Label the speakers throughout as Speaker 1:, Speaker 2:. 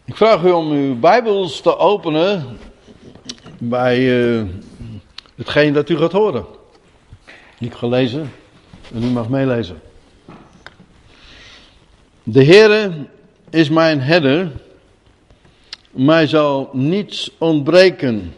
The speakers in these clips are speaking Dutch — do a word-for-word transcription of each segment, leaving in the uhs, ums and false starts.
Speaker 1: Ik vraag u om uw Bijbels te openen bij uh, hetgeen dat u gaat horen. Ik ga lezen en u mag meelezen. De Heere is mijn herder, mij zal niets ontbreken.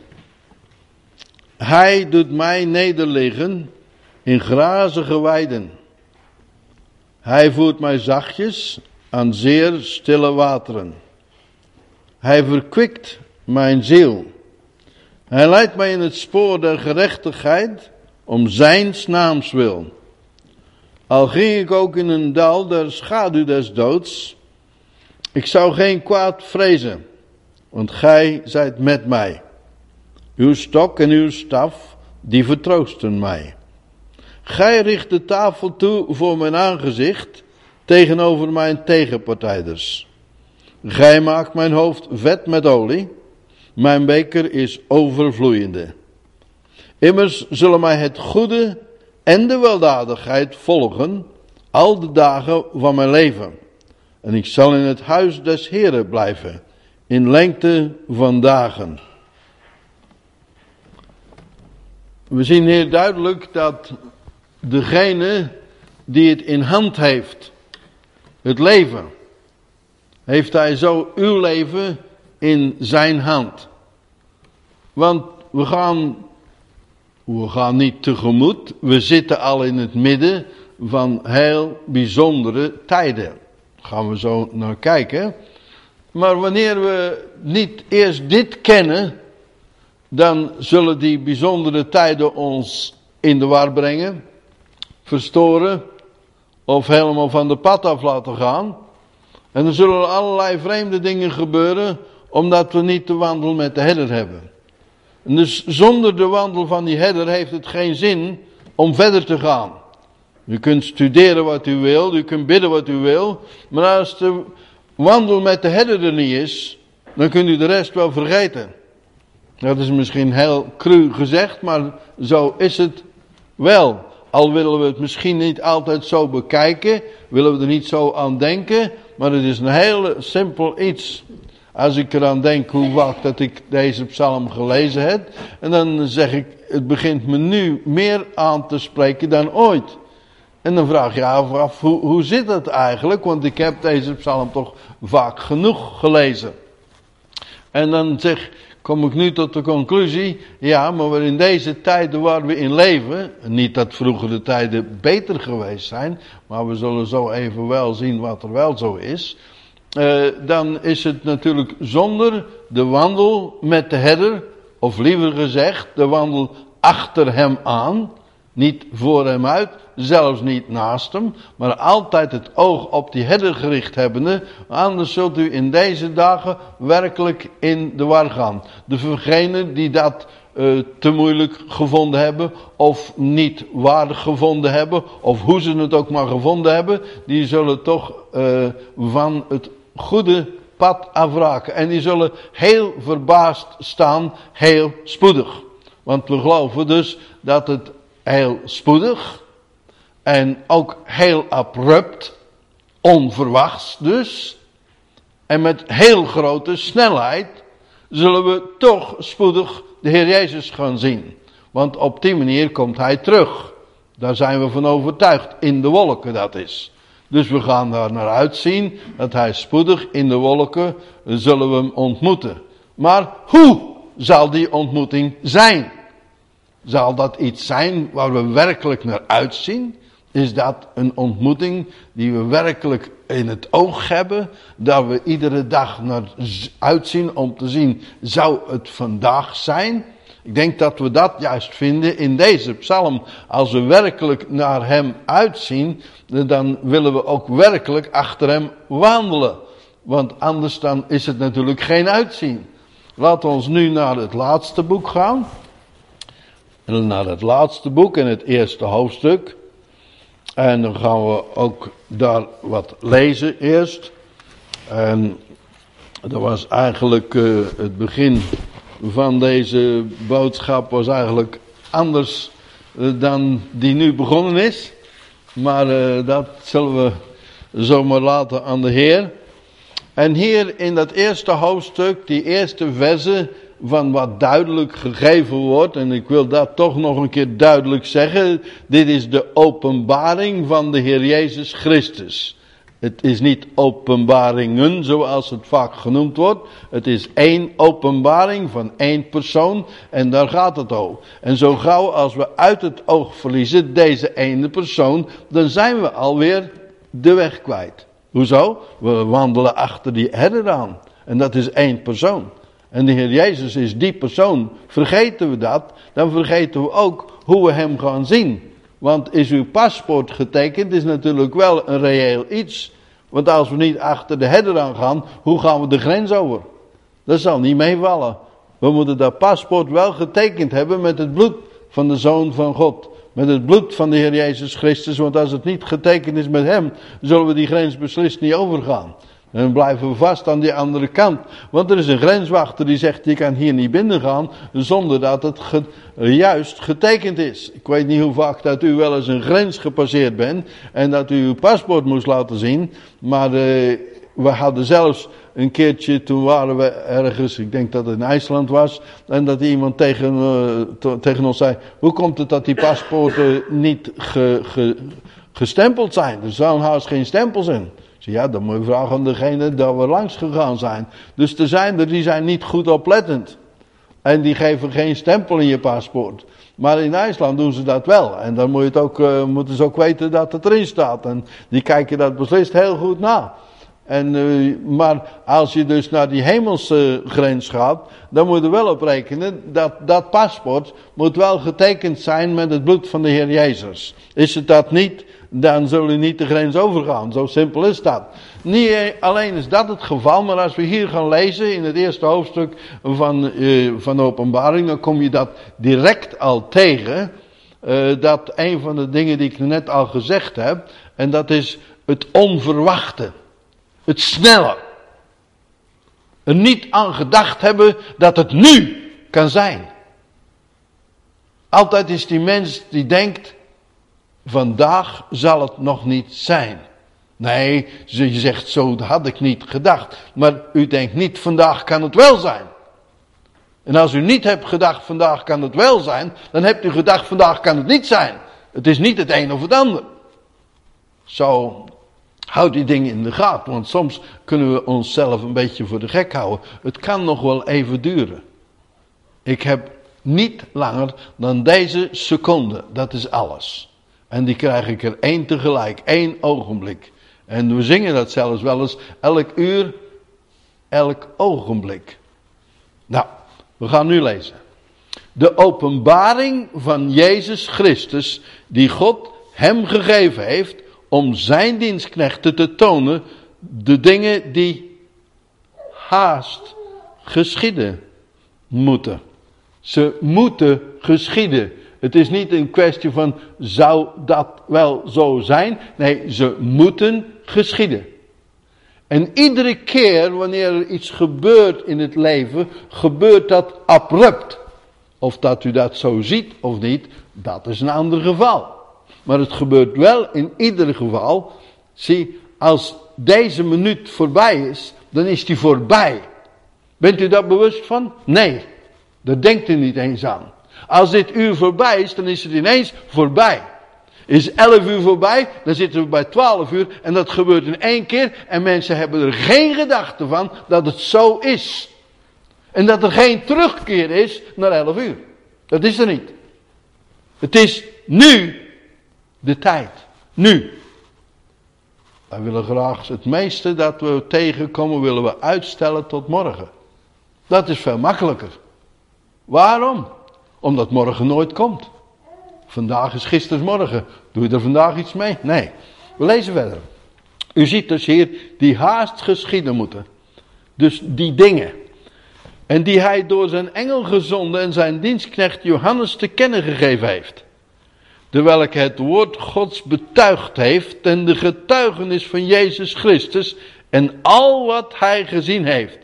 Speaker 1: Hij doet mij nederliggen in grazige weiden. Hij voert mij zachtjes aan zeer stille wateren. Hij verkwikt mijn ziel. Hij leidt mij in het spoor der gerechtigheid om zijns naams wil. Al ging ik ook in een dal der schaduw des doods, ik zou geen kwaad vrezen, want gij zijt met mij. Uw stok en uw staf, die vertroosten mij. Gij richt de tafel toe voor mijn aangezicht tegenover mijn tegenpartijders. Gij maakt mijn hoofd vet met olie, mijn beker is overvloeiende. Immers zullen mij het goede en de weldadigheid volgen al de dagen van mijn leven. En ik zal in het huis des Heren blijven, in lengte van dagen. We zien hier duidelijk dat degene die het in hand heeft, het leven, heeft hij zo uw leven in zijn hand. Want we gaan, we gaan niet tegemoet, we zitten al in het midden van heel bijzondere tijden. Daar gaan we zo naar kijken. Maar wanneer we niet eerst dit kennen, dan zullen die bijzondere tijden ons in de war brengen, verstoren of helemaal van de pad af laten gaan. En er zullen allerlei vreemde dingen gebeuren, omdat we niet de wandel met de herder hebben. En dus zonder de wandel van die herder heeft het geen zin om verder te gaan. U kunt studeren wat u wil, u kunt bidden wat u wil, maar als de wandel met de herder er niet is, dan kunt u de rest wel vergeten. Dat is misschien heel cru gezegd, maar zo is het wel. Al willen we het misschien niet altijd zo bekijken, willen we er niet zo aan denken, maar het is een heel simpel iets. Als ik eraan denk hoe vaak dat ik deze psalm gelezen heb, en dan zeg ik, het begint me nu meer aan te spreken dan ooit. En dan vraag je af, af hoe, hoe zit dat eigenlijk, want ik heb deze psalm toch vaak genoeg gelezen. En dan zeg kom ik nu tot de conclusie, ja, maar in deze tijden waar we in leven, niet dat vroegere tijden beter geweest zijn, maar we zullen zo even wel zien wat er wel zo is, uh, dan is het natuurlijk zonder de wandel met de herder, of liever gezegd, de wandel achter hem aan, niet voor hem uit, zelfs niet naast hem, maar altijd het oog op die herder gericht hebbende, anders zult u in deze dagen werkelijk in de war gaan. Degenen die dat uh, te moeilijk gevonden hebben, of niet waardig gevonden hebben, of hoe ze het ook maar gevonden hebben, die zullen toch uh, van het goede pad afraken. En die zullen heel verbaasd staan, heel spoedig. Want we geloven dus dat het heel spoedig en ook heel abrupt, onverwachts dus, en met heel grote snelheid zullen we toch spoedig de Heer Jezus gaan zien. Want op die manier komt Hij terug. Daar zijn we van overtuigd, in de wolken dat is. Dus we gaan daar naar uitzien dat Hij spoedig in de wolken zullen we hem ontmoeten. Maar hoe zal die ontmoeting zijn? Zal dat iets zijn waar we werkelijk naar uitzien? Is dat een ontmoeting die we werkelijk in het oog hebben? Dat we iedere dag naar uitzien om te zien, zou het vandaag zijn? Ik denk dat we dat juist vinden in deze psalm. Als we werkelijk naar hem uitzien, dan willen we ook werkelijk achter hem wandelen. Want anders dan is het natuurlijk geen uitzien. Laten we ons nu naar het laatste boek gaan. En naar het laatste boek en het eerste hoofdstuk. En dan gaan we ook daar wat lezen eerst. En dat was eigenlijk uh, het begin van deze boodschap was eigenlijk anders uh, dan die nu begonnen is. Maar uh, dat zullen we zomaar laten aan de Heer. En hier in dat eerste hoofdstuk, die eerste verse, van wat duidelijk gegeven wordt, en ik wil dat toch nog een keer duidelijk zeggen, dit is de openbaring van de Heer Jezus Christus. Het is niet openbaringen zoals het vaak genoemd wordt, het is één openbaring van één persoon en daar gaat het over. En zo gauw als we uit het oog verliezen deze ene persoon, dan zijn we alweer de weg kwijt. Hoezo? We wandelen achter die herder aan en dat is één persoon. En de Heer Jezus is die persoon. Vergeten we dat, dan vergeten we ook hoe we hem gaan zien. Want is uw paspoort getekend, is natuurlijk wel een reëel iets. Want als we niet achter de herder aan gaan, hoe gaan we de grens over? Dat zal niet meevallen. We moeten dat paspoort wel getekend hebben met het bloed van de Zoon van God. Met het bloed van de Heer Jezus Christus. Want als het niet getekend is met hem, zullen we die grens beslist niet overgaan. En dan blijven we vast aan die andere kant. Want er is een grenswachter die zegt, je kan hier niet binnen gaan zonder dat het ge, juist getekend is. Ik weet niet hoe vaak dat u wel eens een grens gepasseerd bent en dat u uw paspoort moest laten zien. Maar uh, we hadden zelfs een keertje, toen waren we ergens, ik denk dat het in IJsland was, en dat iemand tegen, uh, to, tegen ons zei, hoe komt het dat die paspoorten niet ge, ge, gestempeld zijn? Er staan haast geen stempels in. Ja, dan moet je vragen aan degene dat we langs gegaan zijn. Dus er zijn er die zijn niet goed oplettend. En die geven geen stempel in je paspoort. Maar in IJsland doen ze dat wel. En dan moet je het ook, uh, moeten ze ook weten dat het erin staat. En die kijken dat beslist heel goed na. En, uh, maar als je dus naar die hemelse grens gaat, dan moet je wel op rekenen dat dat paspoort moet wel getekend zijn met het bloed van de Heer Jezus. Is het dat niet, dan zul je niet de grens overgaan. Zo simpel is dat. Niet alleen is dat het geval, maar als we hier gaan lezen in het eerste hoofdstuk van, uh, van de Openbaring, dan kom je dat direct al tegen. Uh, dat een van de dingen die ik net al gezegd heb, en dat is het onverwachte. Het snelle. Er niet aan gedacht hebben dat het nu kan zijn. Altijd is die mens die denkt, vandaag zal het nog niet zijn. Nee, je zegt zo had ik niet gedacht. Maar u denkt niet, vandaag kan het wel zijn. En als u niet hebt gedacht, vandaag kan het wel zijn, dan hebt u gedacht, vandaag kan het niet zijn. Het is niet het een of het ander. Zo, houd die dingen in de gaten, want soms kunnen we onszelf een beetje voor de gek houden. Het kan nog wel even duren. Ik heb niet langer dan deze seconde, dat is alles. En die krijg ik er één tegelijk, één ogenblik. En we zingen dat zelfs wel eens, elk uur, elk ogenblik. Nou, we gaan nu lezen. De openbaring van Jezus Christus, die God hem gegeven heeft, om zijn dienstknechten te tonen, de dingen die haast geschieden moeten. Ze moeten geschieden. Het is niet een kwestie van, zou dat wel zo zijn? Nee, ze moeten geschieden. En iedere keer wanneer er iets gebeurt in het leven, gebeurt dat abrupt. Of dat u dat zo ziet of niet, dat is een ander geval. Maar het gebeurt wel in ieder geval. Zie, als deze minuut voorbij is, dan is die voorbij. Bent u daar bewust van? Nee, daar denkt u niet eens aan. Als dit uur voorbij is, dan is het ineens voorbij. Is elf uur voorbij, dan zitten we bij twaalf uur en dat gebeurt in één keer. En mensen hebben er geen gedachte van dat het zo is. En dat er geen terugkeer is naar elf uur. Dat is er niet. Het is nu de tijd. Nu. Wij willen graag het meeste dat we tegenkomen, willen we uitstellen tot morgen. Dat is veel makkelijker. Waarom? Omdat morgen nooit komt. Vandaag is gisteren morgen. Doe je er vandaag iets mee? Nee. We lezen verder. U ziet dus hier die haast geschieden moeten. Dus die dingen. En die hij door zijn engel gezonden en zijn dienstknecht Johannes te kennen gegeven heeft. Terwijl ik het woord Gods betuigd heeft en de getuigenis van Jezus Christus en al wat hij gezien heeft.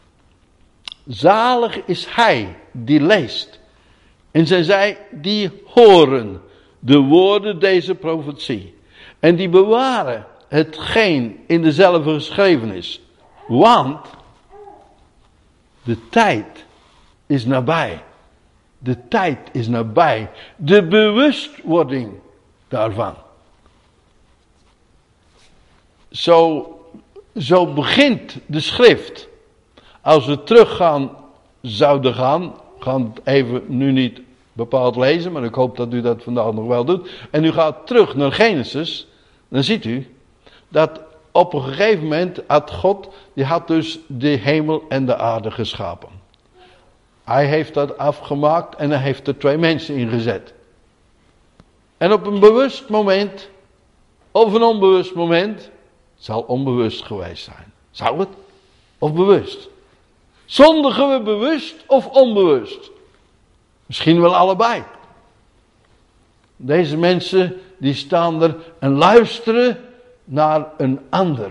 Speaker 1: Zalig is hij die leest. En zijn zij die horen de woorden deze profetie. En die bewaren hetgeen in dezelfde geschreven is. Want de tijd is nabij. De tijd is nabij. De bewustwording daarvan. Zo, zo begint de schrift. Als we teruggaan, zouden gaan, gaan het even nu niet bepaald lezen, maar ik hoop dat u dat vandaag nog wel doet. En u gaat terug naar Genesis, dan ziet u dat op een gegeven moment had God, die had dus de hemel en de aarde geschapen. Hij heeft dat afgemaakt en hij heeft er twee mensen in gezet. En op een bewust moment, of een onbewust moment, het zal onbewust geweest zijn. Zou het? Of bewust? Zondigen we bewust of onbewust? Misschien wel allebei. Deze mensen die staan er en luisteren naar een ander.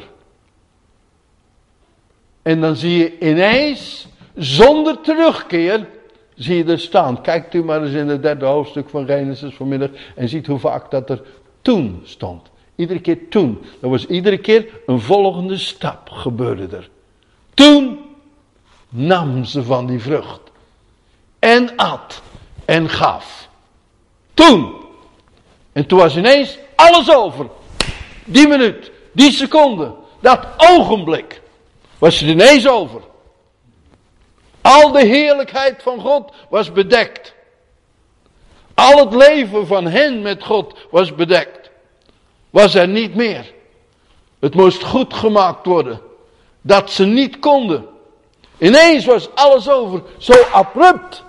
Speaker 1: En dan zie je ineens, zonder terugkeer, zie je er staan. Kijkt u maar eens in het derde hoofdstuk van Genesis vanmiddag en ziet hoe vaak dat er toen stond. Iedere keer toen. Er was iedere keer een volgende stap gebeurde er. Toen nam ze van die vrucht. En at. En gaf. Toen. En toen was ineens alles over. Die minuut. Die seconde. Dat ogenblik. Was het ineens over. Al de heerlijkheid van God was bedekt. Al het leven van hen met God was bedekt. Was er niet meer. Het moest goed gemaakt worden. Dat ze niet konden. Ineens was alles over. Zo abrupt.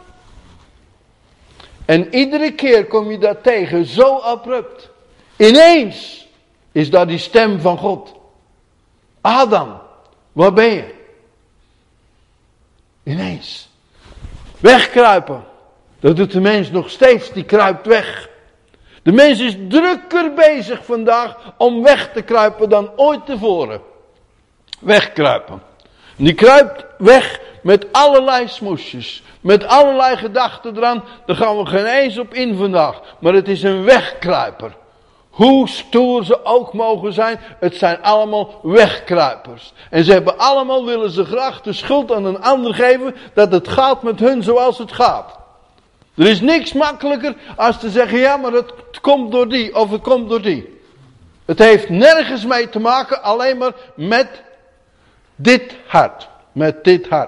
Speaker 1: En iedere keer kom je dat tegen. Zo abrupt. Ineens is dat die stem van God. Adam, waar ben je? Ineens. Wegkruipen. Dat doet de mens nog steeds. Die kruipt weg. De mens is drukker bezig vandaag om weg te kruipen dan ooit tevoren. Wegkruipen. Die kruipt weg met allerlei smoesjes. Met allerlei gedachten eraan. Daar gaan we geen eens op in vandaag. Maar het is een wegkruiper. Hoe stoer ze ook mogen zijn. Het zijn allemaal wegkruipers. En ze hebben allemaal, willen ze graag de schuld aan een ander geven. Dat het gaat met hun zoals het gaat. Er is niks makkelijker als te zeggen, ja, maar het komt door die of het komt door die. Het heeft nergens mee te maken, alleen maar met dit hart. Met dit hart.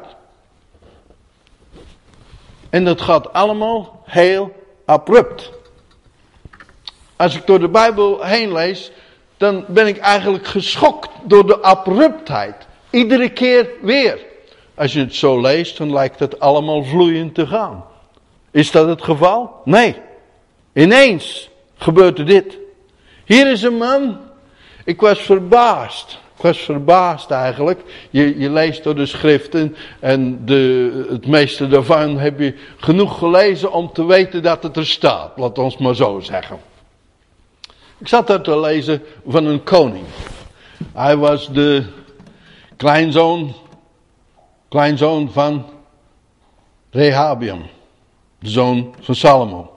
Speaker 1: En dat gaat allemaal heel abrupt. Als ik door de Bijbel heen lees, dan ben ik eigenlijk geschokt door de abruptheid. Iedere keer weer. Als je het zo leest, dan lijkt het allemaal vloeiend te gaan. Is dat het geval? Nee. Ineens gebeurt er dit. Hier is een man. Ik was verbaasd. Ik was verbaasd eigenlijk. Je, je leest door de schriften. En de, het meeste daarvan heb je genoeg gelezen om te weten dat het er staat. Laat ons maar zo zeggen. Ik zat daar te lezen van een koning. Hij was de kleinzoon. Kleinzoon van Rehabiam. De zoon van Salomo.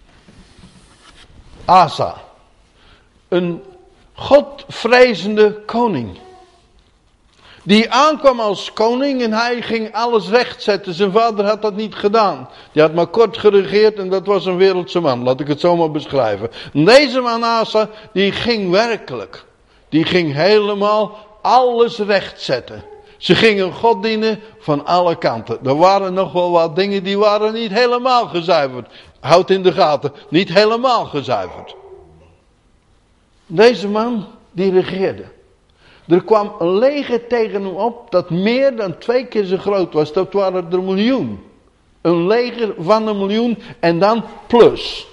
Speaker 1: Asa. Een godvrezende koning. Die aankwam als koning en hij ging alles rechtzetten. Zijn vader had dat niet gedaan. Die had maar kort geregeerd en dat was een wereldse man. Laat ik het zo maar beschrijven. Deze man Asa, die ging werkelijk. Die ging helemaal alles rechtzetten. Ze gingen God dienen van alle kanten. Er waren nog wel wat dingen die waren niet helemaal gezuiverd. Houd in de gaten, niet helemaal gezuiverd. Deze man, die regeerde. Er kwam een leger tegen hem op dat meer dan twee keer zo groot was. Dat waren er een miljoen. Een leger van een miljoen en dan plus.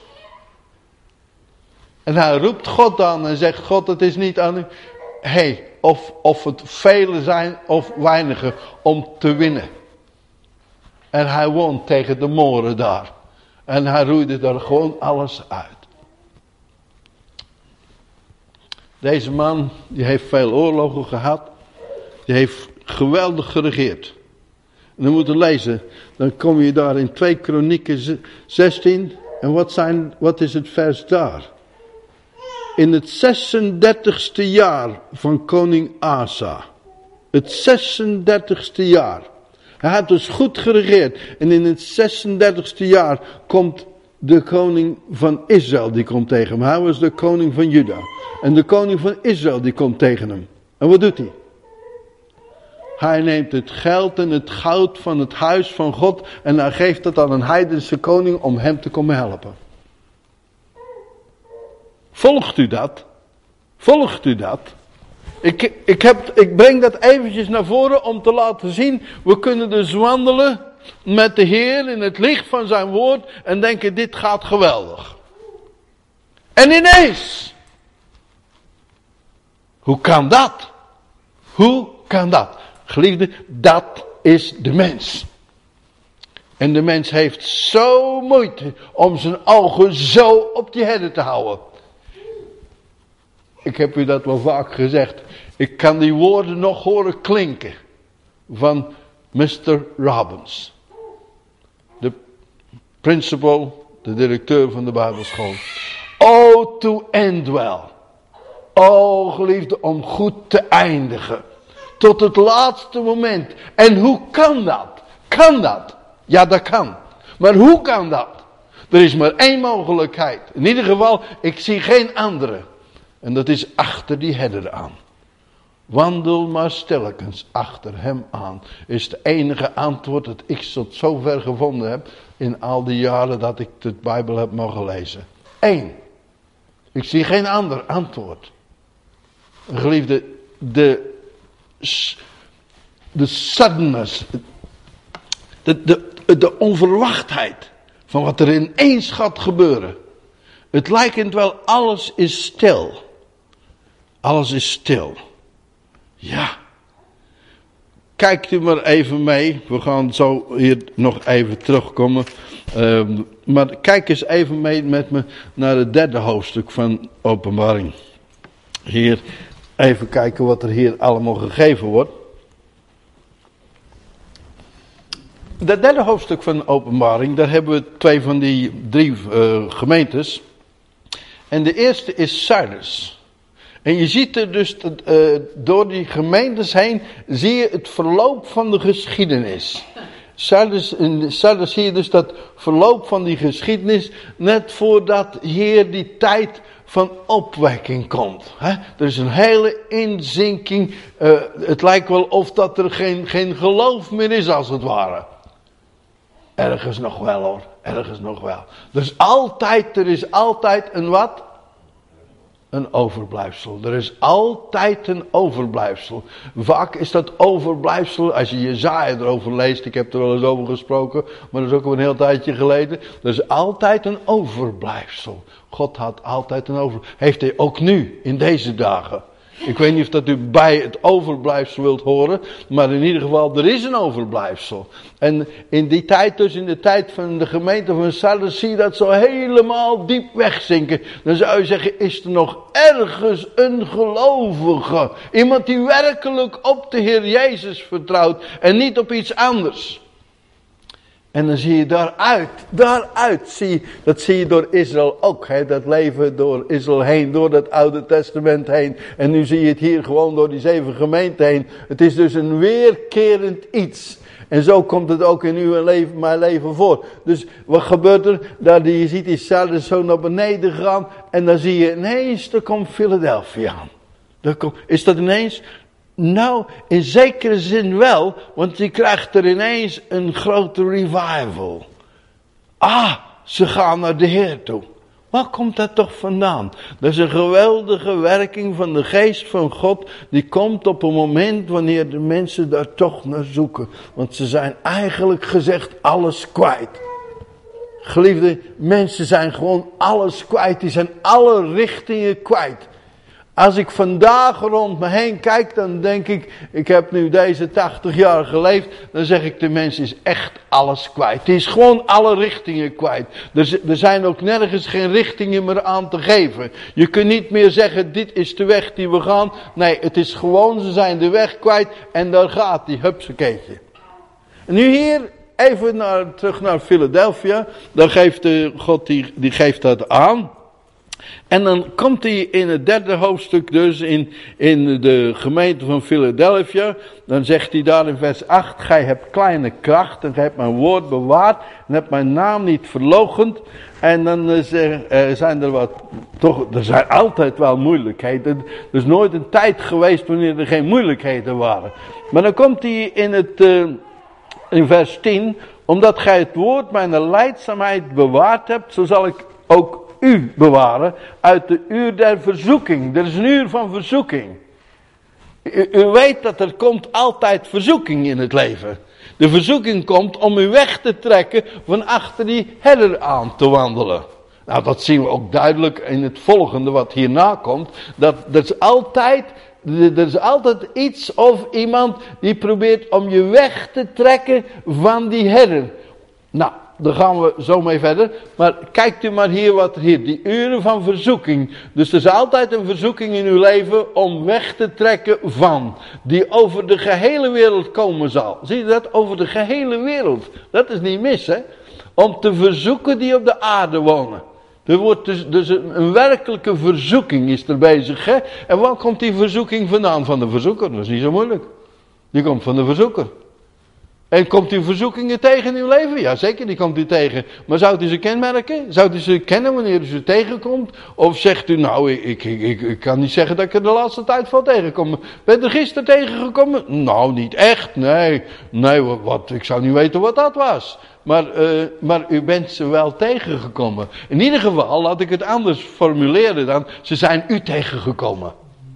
Speaker 1: En hij roept God aan en zegt, God, het is niet aan u. Hé, hey, of, of het vele zijn of weinigen om te winnen. En hij won tegen de Moren daar. En hij roeide daar gewoon alles uit. Deze man, die heeft veel oorlogen gehad. Die heeft geweldig geregeerd. En dan moet je lezen. Dan kom je daar in twee Kronieken zestien. En wat, zijn, wat is het vers daar? In het zesendertigste jaar van koning Asa. Het zesendertigste jaar. Hij had dus goed geregeerd. En in het zesendertigste jaar komt de koning van Israël, die komt tegen hem. Hij was de koning van Juda. En de koning van Israël, die komt tegen hem. En wat doet hij? Hij neemt het geld en het goud van het huis van God en hij geeft het aan een heidense koning om hem te komen helpen. Volgt u dat? Volgt u dat? Ik, ik, heb, ik breng dat eventjes naar voren om te laten zien, we kunnen dus wandelen met de Heer in het licht van zijn woord en denken dit gaat geweldig. En ineens, hoe kan dat? Hoe kan dat? Geliefde, dat is de mens. En de mens heeft zo moeite om zijn ogen zo op die herder te houden. Ik heb u dat wel vaak gezegd. Ik kan die woorden nog horen klinken. Van mister Robbins. De principal, de directeur van de Bijbelschool. Oh, to end well. Oh, geliefde, om goed te eindigen. Tot het laatste moment. En hoe kan dat? Kan dat? Ja, dat kan. Maar hoe kan dat? Er is maar één mogelijkheid. In ieder geval, ik zie geen andere. En dat is achter die herder aan. Wandel maar stilletjes achter hem aan. Is het enige antwoord dat ik tot zover gevonden heb. In al die jaren dat ik de Bijbel heb mogen lezen. Eén. Ik zie geen ander antwoord. Geliefde, de... De suddenness, de, de, de onverwachtheid van wat er ineens gaat gebeuren. Het lijkt wel, alles is stil. Alles is stil. Ja. Kijkt u maar even mee. We gaan zo hier nog even terugkomen. Uh, maar kijk eens even mee met me naar het derde hoofdstuk van Openbaring. Hier. Even kijken wat er hier allemaal gegeven wordt. Dat derde hoofdstuk van de Openbaring, daar hebben we twee van die drie uh, gemeentes. En de eerste is Sardis. En je ziet er dus, uh, door die gemeentes heen, zie je het verloop van de geschiedenis. Sardis, in Sardis zie je dus dat verloop van die geschiedenis, net voordat hier die tijd van opwekking komt. Hè? Er is een hele inzinking. Uh, het lijkt wel of dat er geen, geen geloof meer is als het ware. Ergens nog wel hoor. Ergens nog wel. Dus altijd, er is altijd een wat? Een overblijfsel. Er is altijd een overblijfsel. Vaak is dat overblijfsel, als je Jesaja erover leest, ik heb er wel eens over gesproken, maar dat is ook al een heel tijdje geleden. Er is altijd een overblijfsel. God had altijd een overblijfsel. Heeft hij ook nu, in deze dagen. Ik weet niet of dat u bij het overblijfsel wilt horen, maar in ieder geval, er is een overblijfsel. En in die tijd, dus in de tijd van de gemeente van Sardis, zie je dat zo helemaal diep wegzinken. Dan zou je zeggen, is er nog ergens een gelovige? Iemand die werkelijk op de Heer Jezus vertrouwt en niet op iets anders. En dan zie je daaruit, daaruit zie je, dat zie je door Israël ook, hè, dat leven door Israël heen, door dat Oude Testament heen. En nu zie je het hier gewoon door die zeven gemeenten heen. Het is dus een weerkerend iets. En zo komt het ook in uw leven, mijn leven voor. Dus wat gebeurt er? Daar je ziet die Sardis zo naar beneden gaan en dan zie je ineens, er komt Philadelphia aan. Daar komt, is dat ineens? Nou, in zekere zin wel, want die krijgt er ineens een grote revival. Ah, ze gaan naar de Heer toe. Waar komt dat toch vandaan? Dat is een geweldige werking van de geest van God. Die komt op een moment wanneer de mensen daar toch naar zoeken. Want ze zijn eigenlijk gezegd alles kwijt. Geliefde, mensen zijn gewoon alles kwijt. Die zijn alle richtingen kwijt. Als ik vandaag rond me heen kijk, dan denk ik, ik heb nu deze tachtig jaar geleefd, dan zeg ik, de mens is echt alles kwijt. Die is gewoon alle richtingen kwijt. Er, er zijn ook nergens geen richtingen meer aan te geven. Je kunt niet meer zeggen, dit is de weg die we gaan. Nee, het is gewoon, ze zijn de weg kwijt en daar gaat die hupsakeetje. En nu hier, even naar, terug naar Philadelphia, dan geeft de, God die, die geeft dat aan. En dan komt hij in het derde hoofdstuk dus in, in de gemeente van Philadelphia. Dan zegt hij daar in vers acht. Gij hebt kleine kracht en gij hebt mijn woord bewaard. En hebt mijn naam niet verloochend. En dan uh, zijn er wat, toch, er zijn altijd wel moeilijkheden. Er is nooit een tijd geweest wanneer er geen moeilijkheden waren. Maar dan komt hij in het, uh, in vers tien. Omdat gij het woord mijn lijdzaamheid bewaard hebt, zo zal ik ook u bewaren uit de uur der verzoeking. Er is een uur van verzoeking. U, u weet dat er komt altijd verzoeking in het leven. De verzoeking komt om u weg te trekken van achter die herder aan te wandelen. Nou, dat zien we ook duidelijk in het volgende wat hierna komt. Dat er is altijd, er is altijd iets of iemand die probeert om je weg te trekken van die herder. Nou, daar gaan we zo mee verder. Maar kijkt u maar hier wat er hier. Die uren van verzoeking. Dus er is altijd een verzoeking in uw leven om weg te trekken van. Die over de gehele wereld komen zal. Zie je dat? Over de gehele wereld. Dat is niet mis, hè. Om te verzoeken die op de aarde wonen. Er wordt dus, dus een, een werkelijke verzoeking is er bezig, hè. En waar komt die verzoeking vandaan? Van de verzoeker. Dat is niet zo moeilijk. Die komt van de verzoeker. En komt u verzoekingen tegen in uw leven? Ja, zeker, die komt u tegen. Maar zou u ze kenmerken? Zou u ze kennen wanneer u ze tegenkomt? Of zegt u, nou, ik, ik, ik, ik kan niet zeggen dat ik er de laatste tijd van tegenkom. Ben je er gisteren tegengekomen? Nou, niet echt, nee. Nee, wat, ik zou niet weten wat dat was. Maar, uh, maar u bent ze wel tegengekomen. In ieder geval, laat ik het anders formuleren dan, ze zijn u tegengekomen.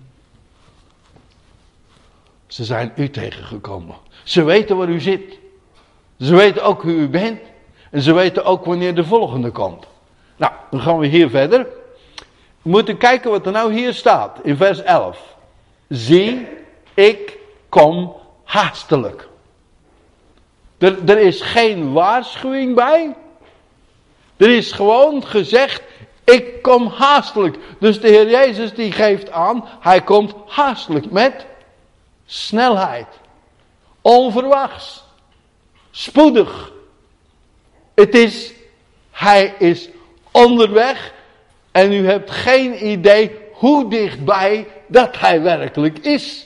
Speaker 1: Ze zijn u tegengekomen. Ze weten waar u zit. Ze weten ook hoe u bent. En ze weten ook wanneer de volgende komt. Nou, dan gaan we hier verder. We moeten kijken wat er nou hier staat. In vers elf. Zie, ik kom haastelijk. Er, er is geen waarschuwing bij. Er is gewoon gezegd, ik kom haastelijk. Dus de Heer Jezus die geeft aan, hij komt haastelijk met snelheid. Onverwachts. Spoedig. Het is, hij is onderweg. En u hebt geen idee hoe dichtbij dat hij werkelijk is.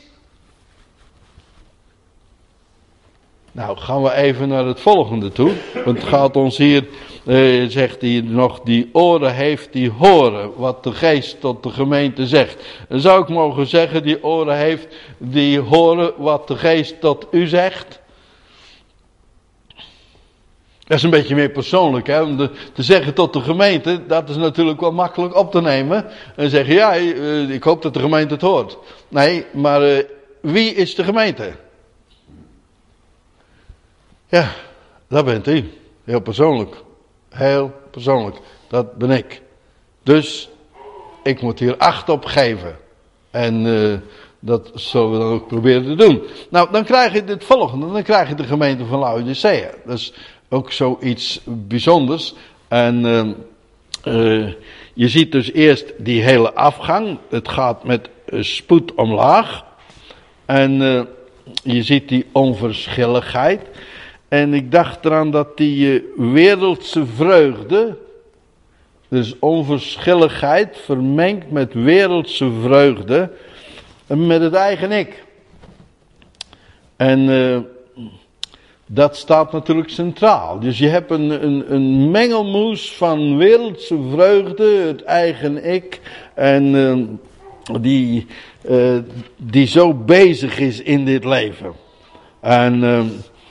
Speaker 1: Nou, gaan we even naar het volgende toe. Want het gaat ons hier, eh, zegt hij nog, die oren heeft die horen wat de geest tot de gemeente zegt. Dan zou ik mogen zeggen, die oren heeft die horen wat de geest tot u zegt. Dat is een beetje meer persoonlijk, hè, om de, te zeggen tot de gemeente, dat is natuurlijk wel makkelijk op te nemen. En zeggen, ja, eh, ik hoop dat de gemeente het hoort. Nee, maar eh, wie is de gemeente? Ja, dat bent u. Heel persoonlijk. Heel persoonlijk. Dat ben ik. Dus, ik moet hier acht op geven. En uh, dat zullen we dan ook proberen te doen. Nou, dan krijg je het volgende. Dan krijg je de gemeente van Laodicea. Dat is ook zoiets bijzonders. En uh, uh, je ziet dus eerst die hele afgang. Het gaat met spoed omlaag. En uh, je ziet die onverschilligheid. En ik dacht eraan dat die uh, wereldse vreugde, dus onverschilligheid vermengd met wereldse vreugde, en met het eigen ik. En uh, dat staat natuurlijk centraal. Dus je hebt een, een, een mengelmoes van wereldse vreugde, het eigen ik, en uh, die, uh, die zo bezig is in dit leven. En uh,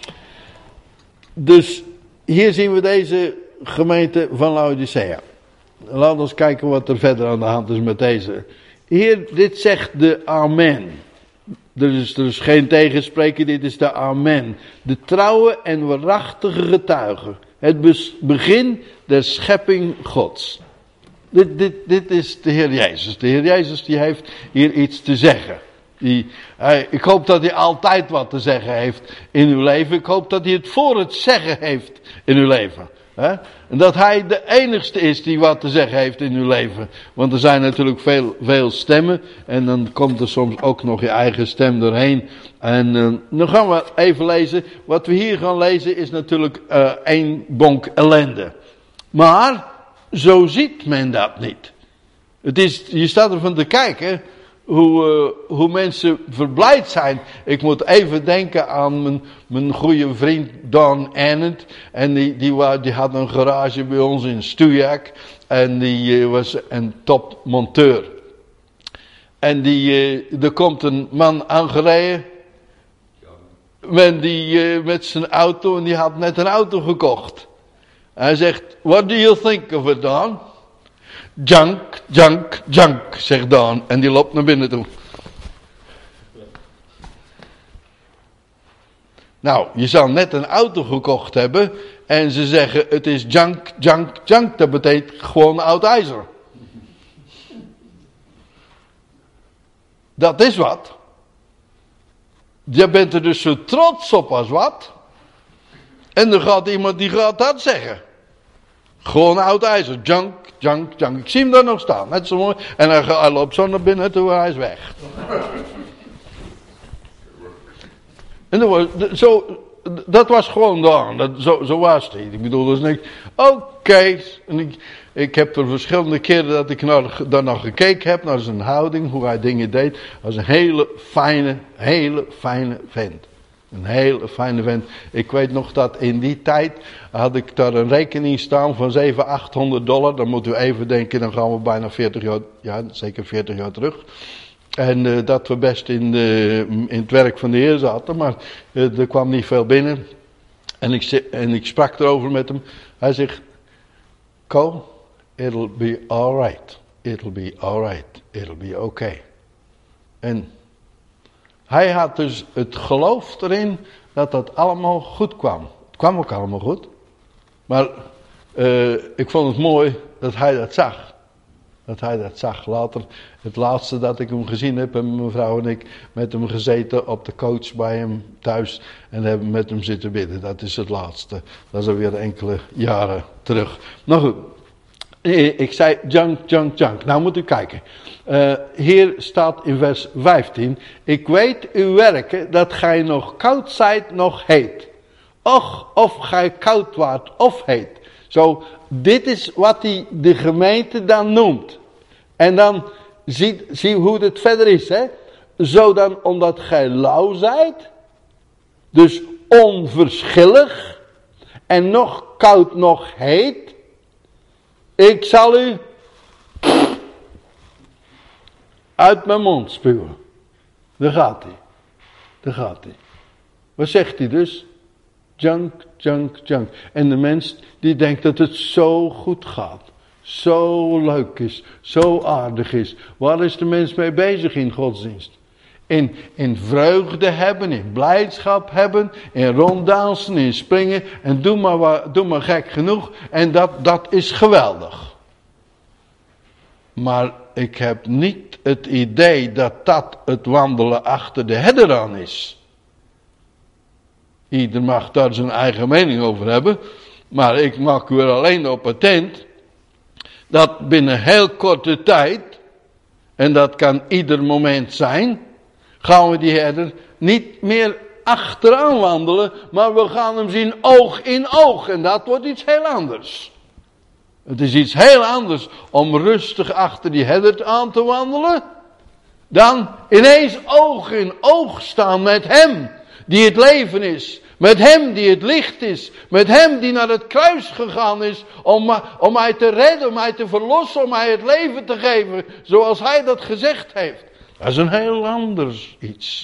Speaker 1: dus hier zien we deze gemeente van Laodicea. Laten we eens kijken wat er verder aan de hand is met deze. Hier, dit zegt de Amen. Er is, er is geen tegenspreken, dit is de Amen. De trouwe en waarachtige getuige. Het begin der schepping Gods. Dit, dit, dit is de Heer Jezus. De Heer Jezus die heeft hier iets te zeggen. Die, hij, ik hoop dat hij altijd wat te zeggen heeft in uw leven. Ik hoop dat hij het voor het zeggen heeft in uw leven. Hè? En dat hij de enigste is die wat te zeggen heeft in uw leven. Want er zijn natuurlijk veel, veel stemmen. En dan komt er soms ook nog je eigen stem doorheen. En uh, dan gaan we even lezen. Wat we hier gaan lezen is natuurlijk uh, één bonk ellende. Maar zo ziet men dat niet. Het is, je staat ervan te kijken hoe, uh, hoe mensen verblijd zijn. Ik moet even denken aan mijn, mijn goede vriend Don Annett. En die, die, die had een garage bij ons in Stujak. En die uh, was een topmonteur. En die, uh, er komt een man aangereden. Met, die, uh, met zijn auto. En die had net een auto gekocht. Hij zegt, what do you think of it, Don? Junk, junk, junk, zegt Don. En die loopt naar binnen toe. Nou, je zou net een auto gekocht hebben. En ze zeggen, het is junk, junk, junk. Dat betekent gewoon oud ijzer. Dat is wat. Je bent er dus zo trots op als wat. En er gaat iemand die gaat dat zeggen. Gewoon oud ijzer. Junk, junk, junk. Ik zie hem daar nog staan. Net zo mooi. En hij, hij loopt zo naar binnen toe, hij is weg. En dat was, zo, dat was gewoon daar. Dat, zo, zo was het. Ik bedoel, dat is niks. Oké. Okay. Ik, ik heb er verschillende keren dat ik naar, daarna gekeken heb. Naar zijn houding. Hoe hij dingen deed. Hij was een hele fijne, hele fijne vent. Een hele fijne vent. Ik weet nog dat in die tijd had ik daar een rekening staan van zevenhonderd, achthonderd dollar. Dan moeten we even denken, dan gaan we bijna veertig jaar, ja zeker veertig jaar terug. En uh, dat we best in, uh, in het werk van de Heer zaten, maar uh, er kwam niet veel binnen. En ik, en ik sprak erover met hem. Hij zegt, Cole, it'll be alright. It'll be alright. It'll be okay. En hij had dus het geloof erin dat dat allemaal goed kwam. Het kwam ook allemaal goed. Maar uh, ik vond het mooi dat hij dat zag. Dat hij dat zag. Later, het laatste dat ik hem gezien heb, hebben mijn vrouw en ik met hem gezeten op de coach bij hem thuis. En hebben met hem zitten bidden. Dat is het laatste. Dat is alweer enkele jaren terug. Nou goed. Ik zei junk, junk, junk. Nou moet u kijken. Uh, hier staat in vers vijftien. Ik weet uw werken dat gij nog koud zijt, nog heet. Och, of gij koud waart, of heet. Zo, dit is wat hij de gemeente dan noemt. En dan zie, zie hoe het verder is. Hè? Zo dan, omdat gij lauw zijt. Dus onverschillig. En nog koud, nog heet. Ik zal u uit mijn mond spuwen. Daar gaat hij. Daar gaat hij. Wat zegt hij dus? Junk, junk, junk. En de mens die denkt dat het zo goed gaat. Zo leuk is. Zo aardig is. Waar is de mens mee bezig in godsdienst? In, in vreugde hebben, in blijdschap hebben, in ronddansen, in springen. En doe maar, doe maar gek genoeg. En dat, dat is geweldig. Maar ik heb niet het idee dat dat het wandelen achter de herder aan is. Ieder mag daar zijn eigen mening over hebben. Maar ik maak u er alleen op attent. Dat binnen heel korte tijd. En dat kan ieder moment zijn. Gaan we die herder niet meer achteraan wandelen. Maar we gaan hem zien oog in oog. En dat wordt iets heel anders. Het is iets heel anders om rustig achter die herder aan te wandelen. Dan ineens oog in oog staan met hem. Die het leven is. Met hem die het licht is. Met hem die naar het kruis gegaan is. Om, om mij te redden. Om mij te verlossen. Om mij het leven te geven. Zoals hij dat gezegd heeft. Dat is een heel anders iets.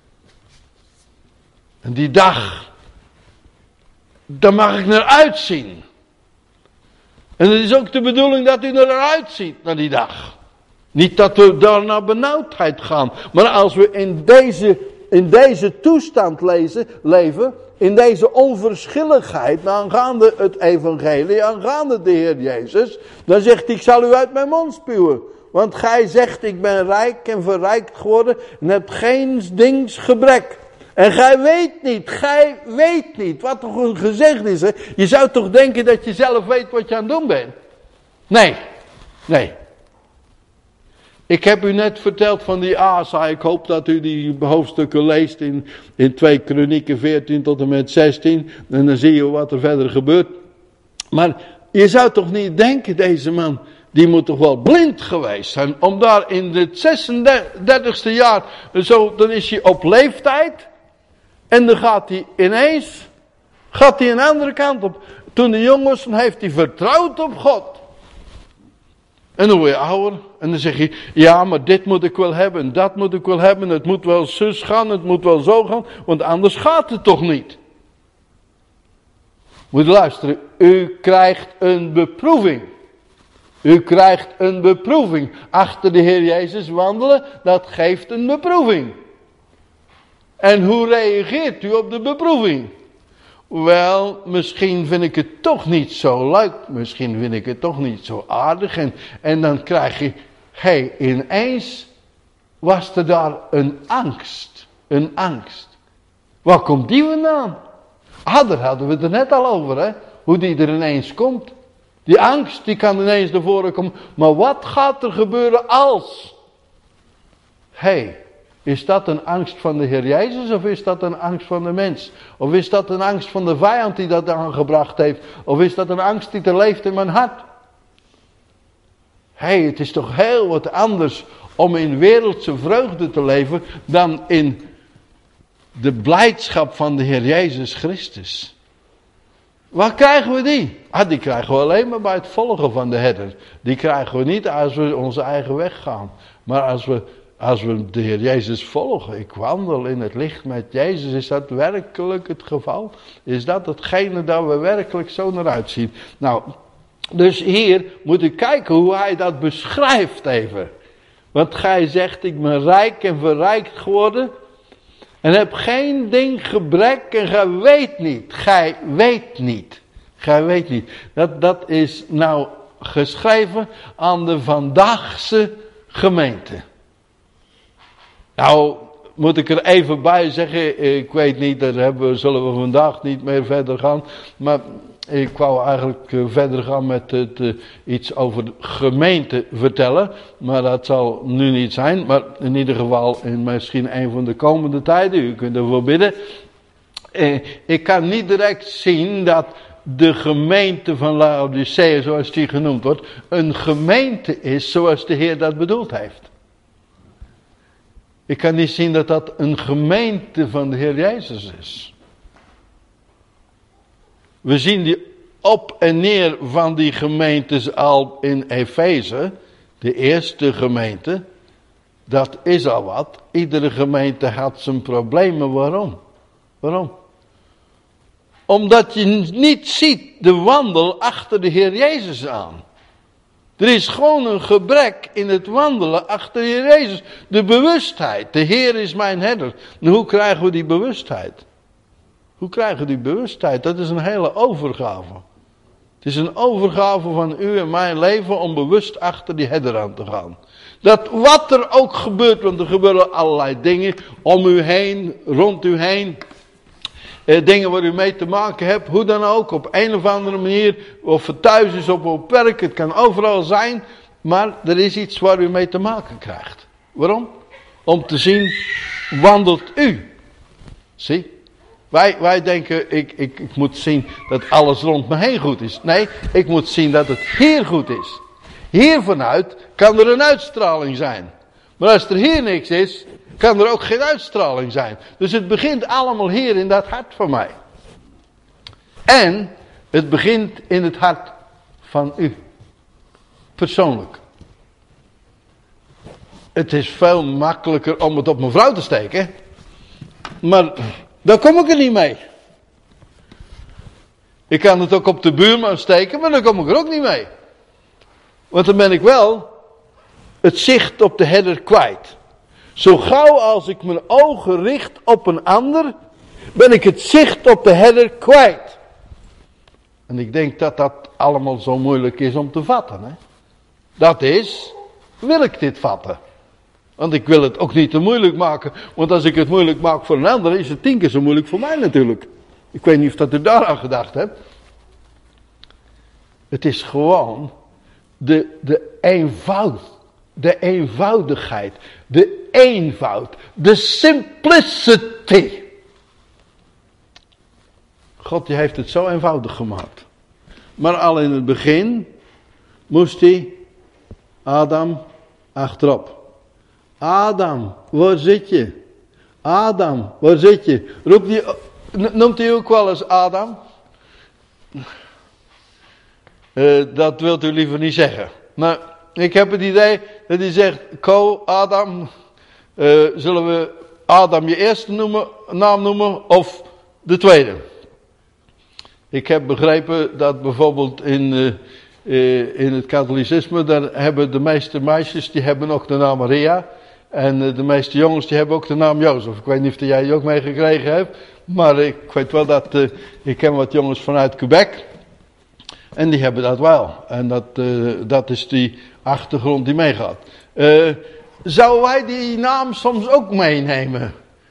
Speaker 1: En die dag. Daar mag ik naar uitzien. En het is ook de bedoeling dat u eruit ziet naar die dag. Niet dat we daar naar benauwdheid gaan. Maar als we in deze, in deze toestand lezen, leven. In deze onverschilligheid aangaande het evangelie. Aangaande de Heer Jezus. Dan zegt hij, ik zal u uit mijn mond spuwen. Want gij zegt, ik ben rijk en verrijkt geworden. En hebt geen dings gebrek. En gij weet niet, gij weet niet. Wat toch een gezegd is. Hè? Je zou toch denken dat je zelf weet wat je aan het doen bent. Nee, nee. Ik heb u net verteld van die Asa. Ik hoop dat u die hoofdstukken leest in, in twee Kronieken veertien tot en met zestien. En dan zie je wat er verder gebeurt. Maar je zou toch niet denken, deze man. die moet toch wel blind geweest zijn. Om daar in het zesendertigste jaar, zo, dan is hij op leeftijd. En dan gaat hij ineens, gaat hij een andere kant op. Toen de jong was, dan heeft hij vertrouwd op God. En dan word je ouder. En dan zeg je, ja, maar dit moet ik wel hebben. Dat moet ik wel hebben. Het moet wel zus gaan. Het moet wel zo gaan. Want anders gaat het toch niet. Moet je luisteren. U krijgt een beproeving. U krijgt een beproeving. Achter de Heer Jezus wandelen, dat geeft een beproeving. En hoe reageert u op de beproeving? Wel, misschien vind ik het toch niet zo leuk. Misschien vind ik het toch niet zo aardig. En, en dan krijg je, hé, hey, ineens was er daar een angst. Een angst. Waar komt die vandaan? Ah, daar hadden we het er net al over, hè. Hoe die er ineens komt. Die angst, die kan ineens naar voren komen. Maar wat gaat er gebeuren als? Hé. Hey, is dat een angst van de Heer Jezus of is dat een angst van de mens? Of is dat een angst van de vijand die dat aangebracht heeft? Of is dat een angst die er leeft in mijn hart? Hé, hey, het is toch heel wat anders om in wereldse vreugde te leven dan in de blijdschap van de Heer Jezus Christus. Waar krijgen we die? Ah, die krijgen we alleen maar bij het volgen van de herder. Die krijgen we niet als we onze eigen weg gaan. Maar als we... Als we de Heer Jezus volgen, ik wandel in het licht met Jezus, is dat werkelijk het geval? Is dat hetgene dat we werkelijk zo naar uitzien? Nou, dus hier moet u kijken hoe hij dat beschrijft even. Want gij zegt, ik ben rijk en verrijkt geworden en heb geen ding gebrek en gij weet niet. Gij weet niet. Gij weet niet. Dat, dat is nou geschreven aan de vandaagse gemeente. Nou, moet ik er even bij zeggen, ik weet niet, daar hebben we, zullen we vandaag niet meer verder gaan. Maar ik wou eigenlijk verder gaan met het, uh, iets over de gemeente vertellen. Maar dat zal nu niet zijn, maar in ieder geval in misschien een van de komende tijden. U kunt ervoor bidden. Uh, ik kan niet direct zien dat de gemeente van Laodicea, zoals die genoemd wordt, een gemeente is zoals de Heer dat bedoeld heeft. Ik kan niet zien dat dat een gemeente van de Heer Jezus is. We zien die op en neer van die gemeentes al in Efeze. De eerste gemeente. Dat is al wat. Iedere gemeente had zijn problemen. Waarom? Waarom? Omdat je niet ziet de wandel achter de Heer Jezus aan. Er is gewoon een gebrek in het wandelen achter de Heer Jezus. De bewustheid. De Heer is mijn herder. En hoe krijgen we die bewustheid? Hoe krijgen we die bewustheid? Dat is een hele overgave. Het is een overgave van u en mijn leven om bewust achter die herder aan te gaan. Dat wat er ook gebeurt, want er gebeuren allerlei dingen om u heen, rond u heen. Eh, dingen waar u mee te maken hebt, hoe dan ook, op een of andere manier, of het thuis is of op werk, het kan overal zijn, maar er is iets waar u mee te maken krijgt. Waarom? Om te zien, wandelt u? Zie? Wij, wij denken, ik, ik, ik moet zien dat alles rond me heen goed is. Nee, ik moet zien dat het hier goed is. Hier vanuit kan er een uitstraling zijn. Maar als er hier niks is, kan er ook geen uitstraling zijn. Dus het begint allemaal hier in dat hart van mij. En het begint in het hart van u. Persoonlijk. Het is veel makkelijker om het op mijn vrouw te steken. Maar daar kom ik er niet mee. Ik kan het ook op de buurman steken, maar daar kom ik er ook niet mee. Want dan ben ik wel het zicht op de herder kwijt. Zo gauw als ik mijn ogen richt op een ander, ben ik het zicht op de herder kwijt. En ik denk dat dat allemaal zo moeilijk is om te vatten. Hè? Dat is, wil ik dit vatten? Want ik wil het ook niet te moeilijk maken. Want als ik het moeilijk maak voor een ander, is het tien keer zo moeilijk voor mij natuurlijk. Ik weet niet of dat u daar aan gedacht hebt. Het is gewoon de, de eenvoud. De eenvoudigheid. De eenvoud. De simplicity. God die heeft het zo eenvoudig gemaakt. Maar al in het begin moest hij Adam achterop. Adam, waar zit je? Adam, waar zit je? Roept hij, noemt hij ook wel eens Adam? Uh, dat wilt u liever niet zeggen. Maar ik heb het idee dat hij zegt, Ko, Adam, uh, zullen we Adam je eerste noemen, naam noemen of de tweede? Ik heb begrepen dat bijvoorbeeld in, uh, uh, in het katholicisme, daar hebben de meeste meisjes, die hebben ook de naam Maria. En uh, de meeste jongens, die hebben ook de naam Jozef. Ik weet niet of jij die ook meegekregen hebt. Maar ik weet wel dat, uh, ik ken wat jongens vanuit Quebec. En die hebben dat wel. En dat, uh, dat is die achtergrond die meegaat. Uh, zouden wij die naam soms ook meenemen?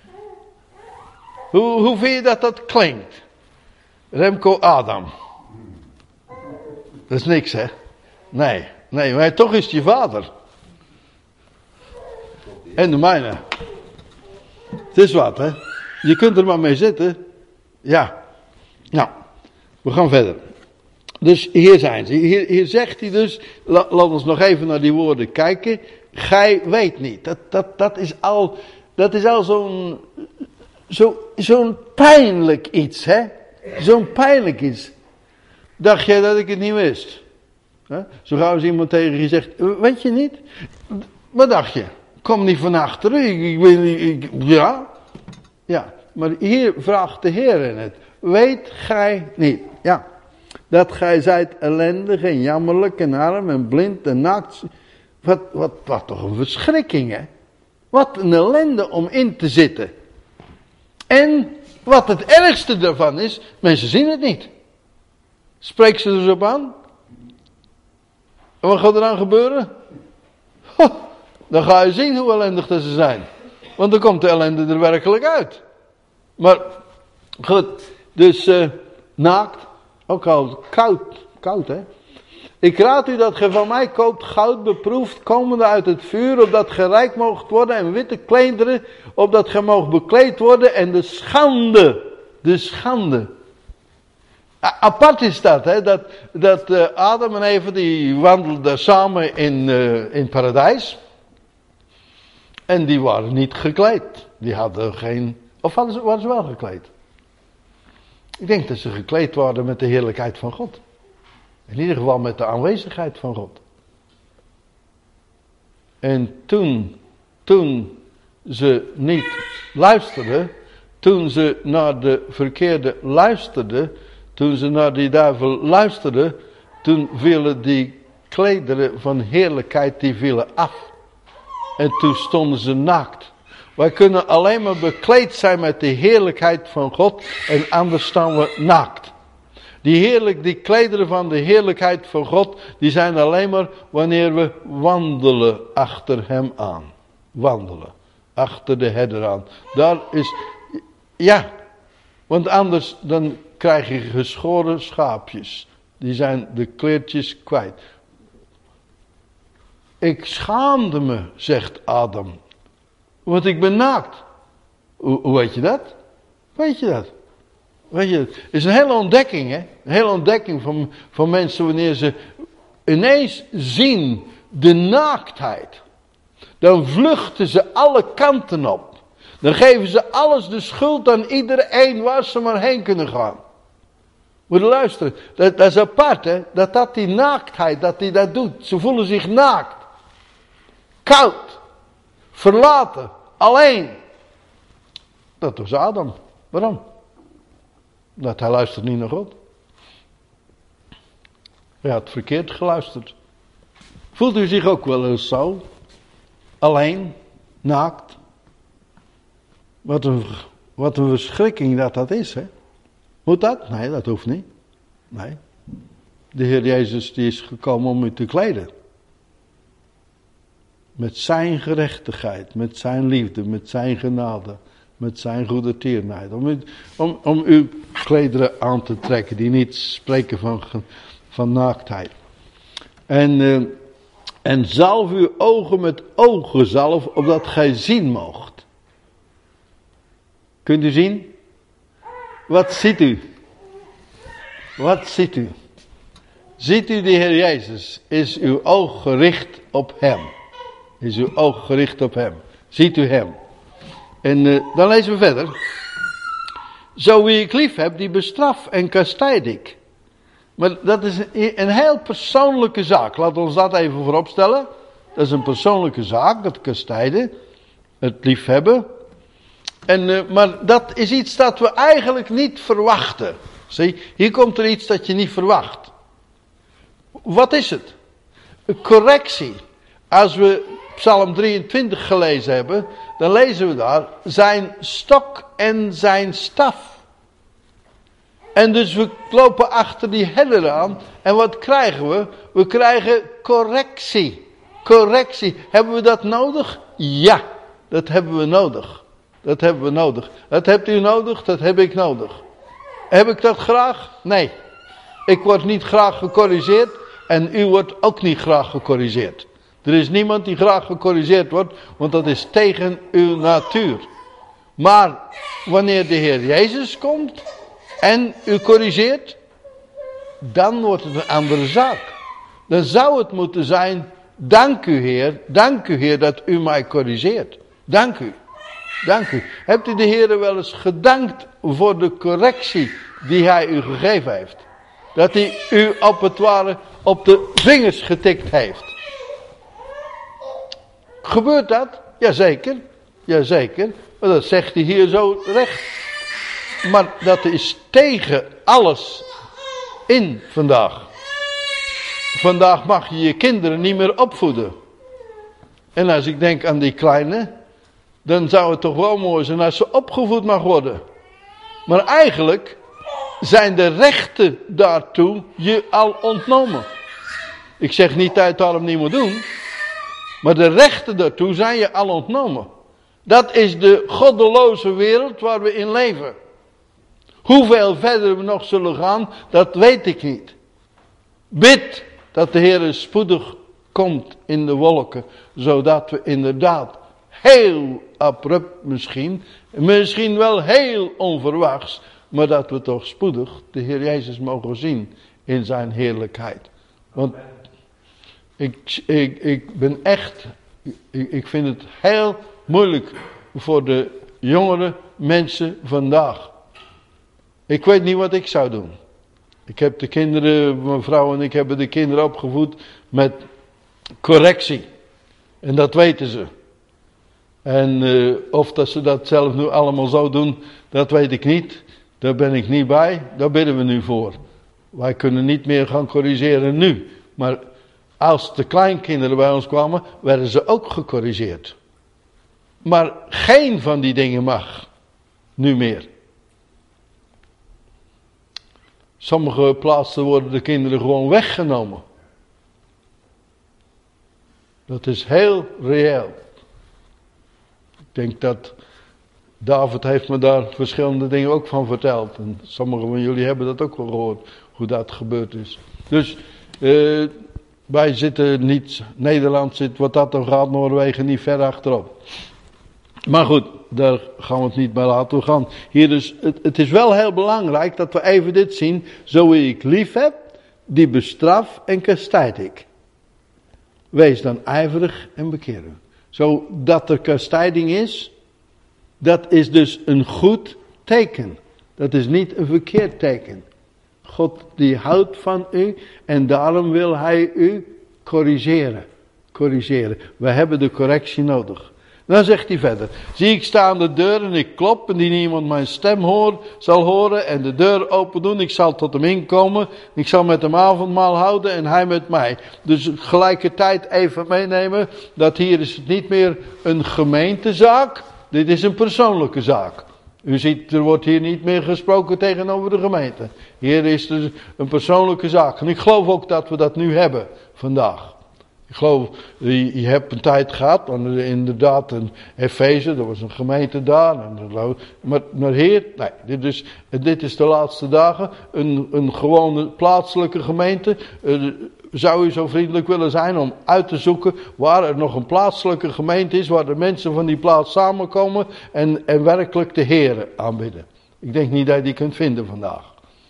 Speaker 1: Hoe, hoe vind je dat dat klinkt? Remco Adam. Dat is niks, hè? Nee, nee, maar toch is het je vader. En de mijne. Het is wat, hè? Je kunt er maar mee zitten. Ja. Nou, we gaan verder. Dus hier zijn ze. Hier, hier zegt hij dus, la, laat ons nog even naar die woorden kijken. Gij weet niet. Dat, dat, dat is al, dat is al zo'n, zo, zo'n pijnlijk iets, hè? Zo'n pijnlijk iets. Dacht jij dat ik het niet wist? He? Zo gauw is iemand tegen je zegt, weet je niet? Wat dacht je? Kom niet van achteren. Ik, ik weet niet, ik, ja. Ja, maar hier vraagt de Heer in het. Weet gij niet? Ja. Dat gij zijt ellendig en jammerlijk en arm en blind en naakt. Wat, wat, wat toch een verschrikking, hè? Wat een ellende om in te zitten. En wat het ergste daarvan is, mensen zien het niet. Spreek ze dus op aan. En wat gaat er dan gebeuren? Ho, dan ga je zien hoe ellendig dat ze zijn. Want dan komt de ellende er werkelijk uit. Maar goed, dus uh, naakt, ook al koud, koud hè. Ik raad u dat ge van mij koopt goud beproefd, komende uit het vuur, opdat ge rijk moogt worden, en witte klederen, opdat ge moogt bekleed worden, en de schande, de schande. A- apart is dat, hè, dat, dat uh, Adam en Eva, die wandelden samen in, uh, in het paradijs. En die waren niet gekleed. Die hadden geen, of hadden ze, waren ze wel gekleed? Ik denk dat ze gekleed waren met de heerlijkheid van God. In ieder geval met de aanwezigheid van God. En toen, toen ze niet luisterden, toen ze naar de verkeerde luisterden, toen ze naar die duivel luisterden, toen vielen die klederen van heerlijkheid, die vielen af. En toen stonden ze naakt. Wij kunnen alleen maar bekleed zijn met de heerlijkheid van God en anders staan we naakt. Die, heerlijk, die klederen van de heerlijkheid van God, die zijn alleen maar wanneer we wandelen achter hem aan. Wandelen. Achter de herder aan. Daar is, ja, want anders dan krijg je geschoren schaapjes. Die zijn de kleertjes kwijt. Ik schaamde me, zegt Adam. Want ik ben naakt. Hoe, hoe weet je dat? Weet je dat? Weet je, het is een hele ontdekking, hè? Een hele ontdekking van, van mensen wanneer ze ineens zien de naaktheid. Dan vluchten ze alle kanten op. Dan geven ze alles de schuld aan iedereen waar ze maar heen kunnen gaan. Moet je luisteren, dat, dat is apart, hè? Dat dat die naaktheid, dat die dat doet. Ze voelen zich naakt. Koud. Verlaten. Alleen. Dat was Adam. Waarom? Dat hij luistert niet naar God. Hij had verkeerd geluisterd. Voelt u zich ook wel eens zo? Alleen, naakt. Wat een, wat een verschrikking dat dat is, hè? Moet dat? Nee, dat hoeft niet. Nee. De Heer Jezus die is gekomen om u te kleden. Met zijn gerechtigheid, met zijn liefde, met zijn genade. Met zijn goede tierenheid. Om, u, om, om uw klederen aan te trekken. Die niet spreken van, van naaktheid. En, uh, en zalf uw ogen met ogenzalf. Opdat gij zien moogt. Kunt u zien? Wat ziet u? Wat ziet u? Ziet u de Heer Jezus, is uw oog gericht op hem. Is uw oog gericht op hem. Ziet u hem. En uh, dan lezen we verder. Zo wie ik lief heb, die bestraf en kastijd ik. Maar dat is een, een heel persoonlijke zaak. Laten we ons dat even voorop stellen. Dat is een persoonlijke zaak, het kastijden. Het liefhebben. En, uh, maar dat is iets dat we eigenlijk niet verwachten. Zie, hier komt er iets dat je niet verwacht. Wat is het? Een correctie. Als we Psalm drieëntwintig gelezen hebben, dan lezen we daar zijn stok en zijn staf. En dus we lopen achter die herder aan. En wat krijgen we? We krijgen correctie. Correctie. Hebben we dat nodig? Ja, dat hebben we nodig. Dat hebben we nodig. Dat hebt u nodig, dat heb ik nodig. Heb ik dat graag? Nee. Ik word niet graag gecorrigeerd en u wordt ook niet graag gecorrigeerd. Er is niemand die graag gecorrigeerd wordt, want dat is tegen uw natuur. Maar wanneer de Heer Jezus komt en u corrigeert, dan wordt het een andere zaak. Dan zou het moeten zijn, dank u Heer, dank u Heer dat u mij corrigeert. Dank u, dank u. Hebt u de Heer wel eens gedankt voor de correctie die hij u gegeven heeft? Dat hij u op het ware op de vingers getikt heeft. Gebeurt dat? Jazeker, jazeker. Maar dat zegt hij hier zo recht. Maar dat is tegen alles in vandaag. Vandaag mag je je kinderen niet meer opvoeden. En als ik denk aan die kleine, dan zou het toch wel mooi zijn als ze opgevoed mag worden. Maar eigenlijk zijn de rechten daartoe je al ontnomen. Ik zeg niet dat je het daarom niet moet doen. Maar de rechten daartoe zijn je al ontnomen. Dat is de goddeloze wereld waar we in leven. Hoeveel verder we nog zullen gaan, dat weet ik niet. Bid dat de Heer spoedig komt in de wolken. Zodat we inderdaad heel abrupt misschien, misschien wel heel onverwachts, maar dat we toch spoedig de Heer Jezus mogen zien in zijn heerlijkheid. Want ik, ik, ik ben echt, ik, ik vind het heel moeilijk voor de jongere mensen vandaag. Ik weet niet wat ik zou doen. Ik heb de kinderen, mijn vrouw en ik hebben de kinderen opgevoed met correctie. En dat weten ze. En uh, of dat ze dat zelf nu allemaal zo doen, dat weet ik niet. Daar ben ik niet bij, daar bidden we nu voor. Wij kunnen niet meer gaan corrigeren nu. Maar als de kleinkinderen bij ons kwamen, werden ze ook gecorrigeerd. Maar geen van die dingen mag nu meer. Sommige plaatsen worden de kinderen gewoon weggenomen. Dat is heel reëel. Ik denk dat David heeft me daar verschillende dingen ook van verteld. En sommigen van jullie hebben dat ook wel gehoord, hoe dat gebeurd is. Dus uh, wij zitten niet, Nederland zit wat dat dan gaat, Noorwegen niet ver achterop. Maar goed, daar gaan we het niet bij laten. We gaan hier dus, het, het is wel heel belangrijk dat we even dit zien. Zo wie ik lief heb, die bestraf en kastijd ik. Wees dan ijverig en bekeer u. Zodat er kastijding is, dat is dus een goed teken. Dat is niet een verkeerd teken. God die houdt van u en daarom wil hij u corrigeren. Corrigeren. We hebben de correctie nodig. Dan zegt hij verder. Zie ik sta aan de deur en ik klop en die niemand mijn stem hoor, zal horen en de deur open doen. Ik zal tot hem inkomen. Ik zal met hem avondmaal houden en hij met mij. Dus gelijkertijd even meenemen dat hier is het niet meer een gemeentezaak. Dit is een persoonlijke zaak. U ziet, er wordt hier niet meer gesproken tegenover de gemeente. Hier is dus een persoonlijke zaak. En ik geloof ook dat we dat nu hebben vandaag. Ik geloof, je, je hebt een tijd gehad, inderdaad een Efeze, er was een gemeente daar. Maar, maar hier, nee, dit is, dit is de laatste dagen. Een, een gewone plaatselijke gemeente. Uh, zou u zo vriendelijk willen zijn om uit te zoeken waar er nog een plaatselijke gemeente is, waar de mensen van die plaats samenkomen en, en werkelijk de Heere aanbidden. Ik denk niet dat je die kunt vinden vandaag.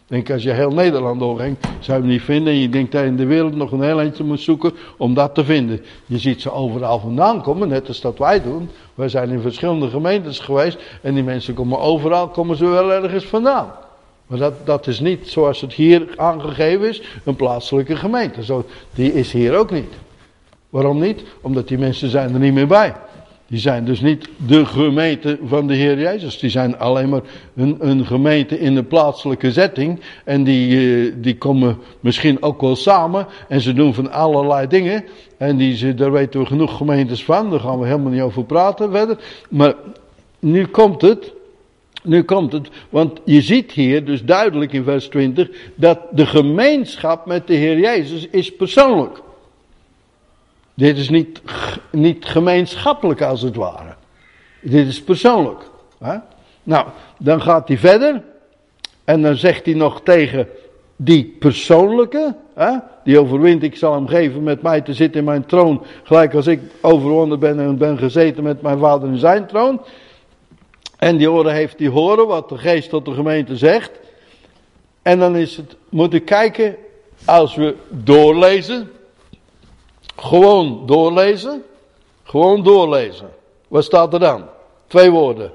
Speaker 1: Ik denk, als je heel Nederland doorging, zou je hem niet vinden. En je denkt dat je in de wereld nog een heel eindje moet zoeken om dat te vinden. Je ziet ze overal vandaan komen, net als dat wij doen. Wij zijn in verschillende gemeentes geweest. En die mensen komen overal, komen ze wel ergens vandaan. Maar dat, dat is niet zoals het hier aangegeven is, een plaatselijke gemeente. Zo, die is hier ook niet. Waarom niet? Omdat die mensen zijn er niet meer bij. Die zijn dus niet de gemeente van de Heer Jezus. Die zijn alleen maar een, een gemeente in een plaatselijke setting. En die, die komen misschien ook wel samen. En ze doen van allerlei dingen. En die, daar weten we genoeg gemeentes van. Daar gaan we helemaal niet over praten verder. Maar nu komt het. Nu komt het. Want je ziet hier dus duidelijk in vers twintig. Dat de gemeenschap met de Heer Jezus is persoonlijk. Dit is niet, niet gemeenschappelijk als het ware. Dit is persoonlijk. Hè? Nou, dan gaat hij verder. En dan zegt hij nog tegen die persoonlijke. Hè? Die overwint, ik zal hem geven met mij te zitten in mijn troon. Gelijk als ik overwonnen ben en ben gezeten met mijn vader in zijn troon. En die oren heeft die horen wat de geest tot de gemeente zegt. En dan is het, moet ik kijken, als we doorlezen. Gewoon doorlezen. Gewoon doorlezen. Wat staat er dan? Twee woorden.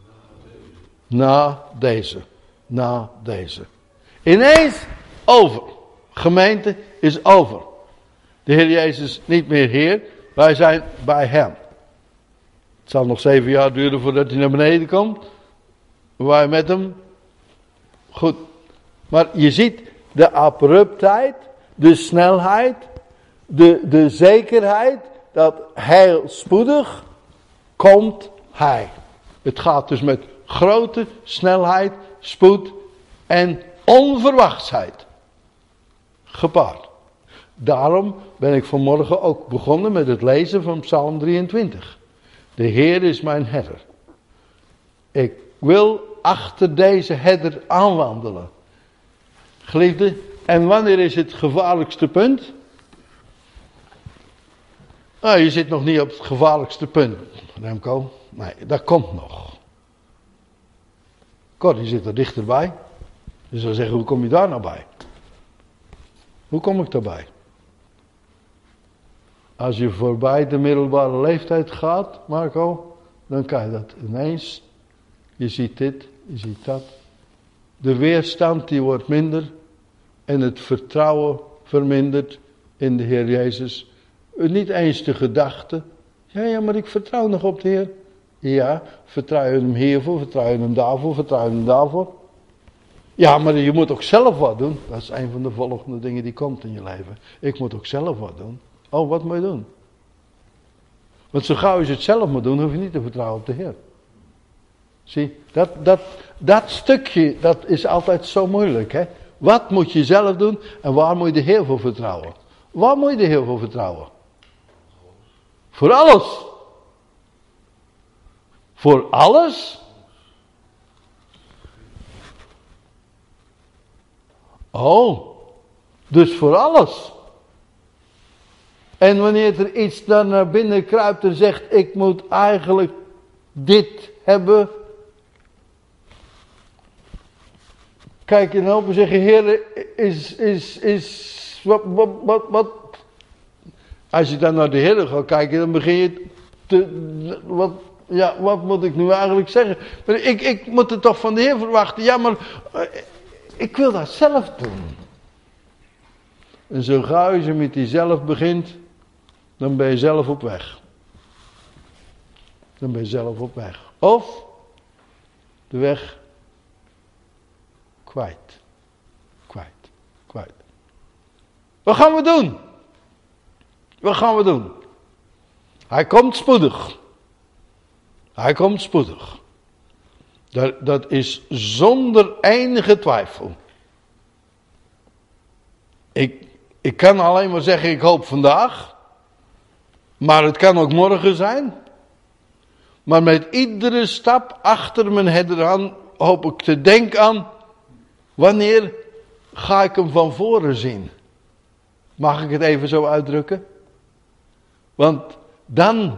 Speaker 1: Na deze. Na deze. Ineens over. Gemeente is over. De Heer Jezus niet meer Heer. Wij zijn bij Hem. Het zal nog zeven jaar duren voordat hij naar beneden komt. Wij met Hem. Goed. Maar je ziet de abruptheid. De snelheid. De, de zekerheid dat heel spoedig komt Hij. Het gaat dus met grote snelheid, spoed en onverwachtsheid gepaard. Daarom ben ik vanmorgen ook begonnen met het lezen van Psalm drieëntwintig. De Heer is mijn herder. Ik wil achter deze herder aanwandelen. Geliefde, en wanneer is het gevaarlijkste punt? Nou, je zit nog niet op het gevaarlijkste punt, Remco. Nee, dat komt nog. Cor, je zit er dichterbij. Je zou zeggen, hoe kom je daar nou bij? Hoe kom ik daarbij? Als je voorbij de middelbare leeftijd gaat, Marco, dan kan je dat ineens. Je ziet dit, je ziet dat. De weerstand die wordt minder. En het vertrouwen vermindert in de Heer Jezus. Niet eens de gedachte. Ja, ja, maar ik vertrouw nog op de Heer. Ja, vertrouw je hem hiervoor, vertrouw je hem daarvoor, vertrouw je hem daarvoor. Ja, maar je moet ook zelf wat doen. Dat is een van de volgende dingen die komt in je leven. Ik moet ook zelf wat doen. Oh, wat moet je doen? Want zo gauw je het zelf moet doen, hoef je niet te vertrouwen op de Heer. Zie, dat, dat, dat stukje, dat is altijd zo moeilijk, hè. Wat moet je zelf doen en waar moet je de Heer voor vertrouwen? Waar moet je de Heer voor vertrouwen? Voor alles. Voor alles? Oh, dus voor alles. En wanneer er iets daar naar binnen kruipt en zegt, ik moet eigenlijk dit hebben. Kijk je nou op en zeg je, Heer, is, is, is, wat, wat, wat, wat. Als je dan naar de Heer gaat kijken, dan begin je te, wat, ja, wat moet ik nu eigenlijk zeggen? Maar ik, ik moet het toch van de Heer verwachten. Ja, maar ik wil dat zelf doen. En zo gauw je met die zelf begint, dan ben je zelf op weg. Dan ben je zelf op weg. Of de weg kwijt. Kwijt. Kwijt. Wat gaan we doen? Wat gaan we doen? Hij komt spoedig. Hij komt spoedig. Dat, dat is zonder enige twijfel. Ik, ik kan alleen maar zeggen, ik hoop vandaag. Maar het kan ook morgen zijn. Maar met iedere stap achter mijn herder aan hoop ik te denken aan, wanneer ga ik hem van voren zien? Mag ik het even zo uitdrukken? Want dan,